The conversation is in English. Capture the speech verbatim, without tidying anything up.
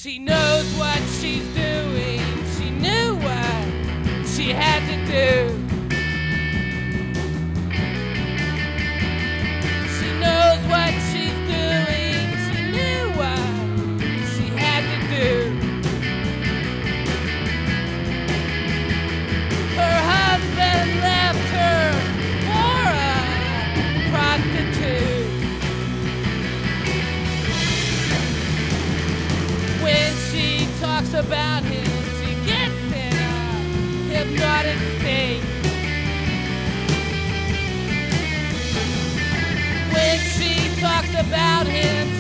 She knows what she's doing. She knew what she had to do. She knows what she's doing. She knew what she had to do. Her husband left her for a prostitute. When she talks about him, she gets in a hypnotic state. When she talks about him,